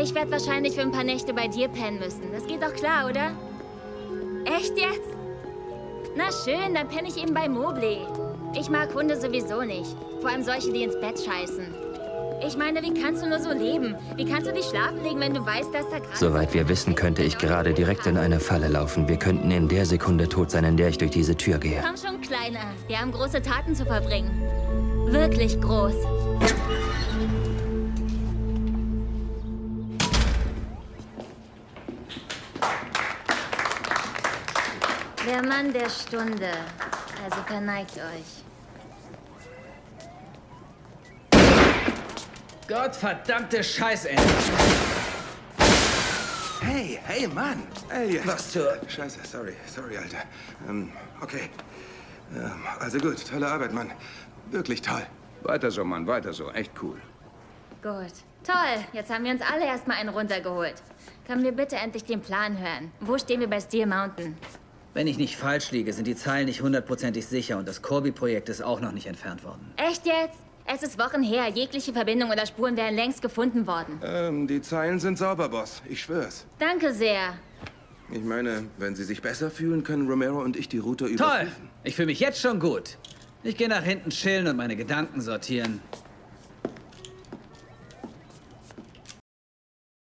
Ich werde wahrscheinlich für ein paar Nächte bei dir pennen müssen. Das geht doch klar, oder? Echt jetzt? Na schön, dann penne ich eben bei Mobley. Ich mag Hunde sowieso nicht. Vor allem solche, die ins Bett scheißen. Ich meine, wie kannst du nur so leben? Wie kannst du dich schlafen legen, wenn du weißt, dass da gerade... Soweit wir wissen, könnte ich gerade direkt in eine Falle laufen. Wir könnten in der Sekunde tot sein, in der ich durch diese Tür gehe. Komm schon, Kleiner. Wir haben große Taten zu verbringen. Wirklich groß. Der Mann der Stunde. Also verneigt euch. Gottverdammte Scheiße, ey. Hey, Mann! Elliot! Was zur... Scheiße, sorry, Alter. Okay. Also gut, tolle Arbeit, Mann. Wirklich toll. Weiter so, Mann, weiter so. Echt cool. Gut. Toll. Jetzt haben wir uns alle erstmal einen runtergeholt. Können wir bitte endlich den Plan hören? Wo stehen wir bei Steel Mountain? Wenn ich nicht falsch liege, sind die Zeilen nicht hundertprozentig sicher und das Corby-Projekt ist auch noch nicht entfernt worden. Echt jetzt? Es ist Wochen her. Jegliche Verbindung oder Spuren wären längst gefunden worden. Die Zeilen sind sauber, Boss. Ich schwör's. Danke sehr. Ich meine, wenn Sie sich besser fühlen, können Romero und ich die Route Toll! überprüfen. Ich fühle mich jetzt schon gut. Ich gehe nach hinten chillen und meine Gedanken sortieren.